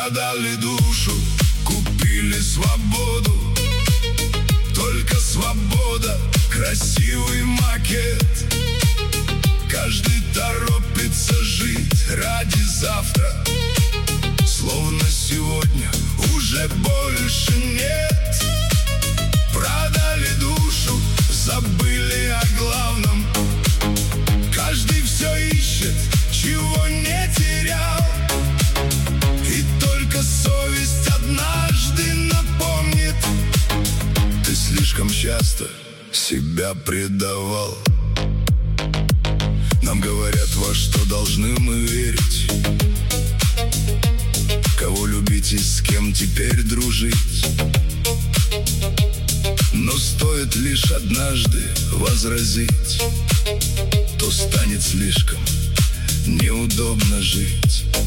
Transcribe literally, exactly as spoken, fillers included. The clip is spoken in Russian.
Продали душу, купили свободу. Только свобода, красивый макет. Каждый торопится жить ради завтра, словно сегодня уже больше нет. Продали душу, забыли о главном. Каждый все ищет, чего не терял. И только совесть однажды напомнит: ты слишком часто себя предавал. Нам говорят, во что должны мы верить, кого любить и с кем теперь дружить. Но стоит лишь однажды возразить, то станет слишком неудобно жить.